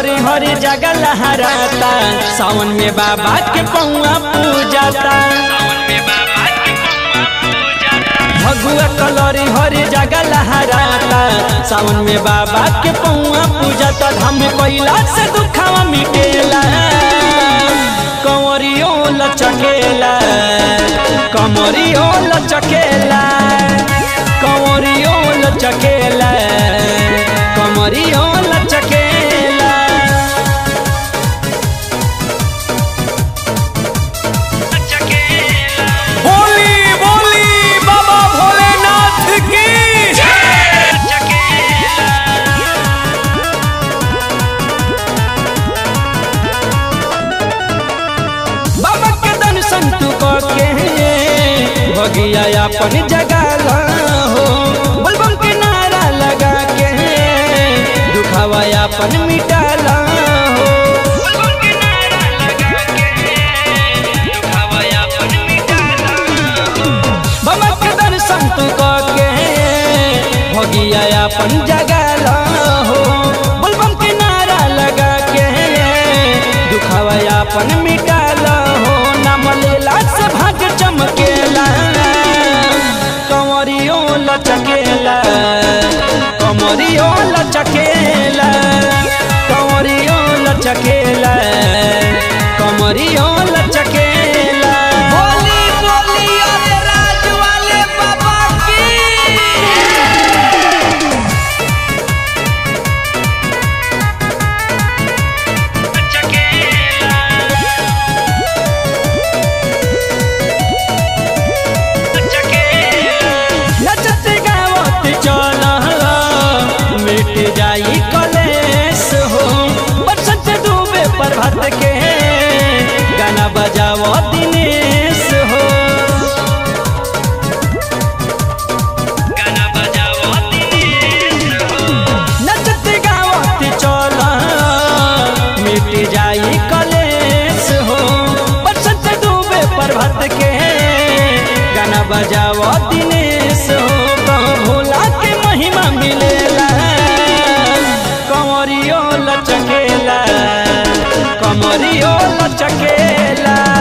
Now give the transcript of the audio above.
कलरी हर जगह लहराता, सावन में बाबा के पौआ पूजाता। भगुआ कलरी हर जगह लहराता, सावन में बाबा के पौआ पूजाता। धाम कोइला से दुखावा मिटेला, कंवरियों लचकेला, कमरियों लचकेला, कंवरियों लचकेला, कमरियों लचकेला। बोली बोली बाबा भोलेनाथ की बाबा के दर्शन तू के भगिया अपन जगह हो, बलबम के नारा लगा के दुखावा अपन मिटाला हो। बाबा के दर्शन तू के भगिया अपन जगह हो, बलबम के नारा लगा के दुखावा अपन मिटाला हो। नाम लेला से भाग चमकेला, कंवरियों लचकेला, कमरियों लचकेला, कंवरियों लचकेला, कमरियों लचकेला। बोली बोली अरे राज वाले बाबा की नचत गावत चल मिट जाई कलेश हो, बरसत डूबे प्रभात के गाना बजाओ दिनेश हो। नचत गावत चल मिट जाई कलेश हो, बरसत डूबे प्रभात के गाना बजाओ दिनेश हो। कहूँ भोला के महिमा मिलेला, कंवरियों लचकेला, कमरियों लचकेला।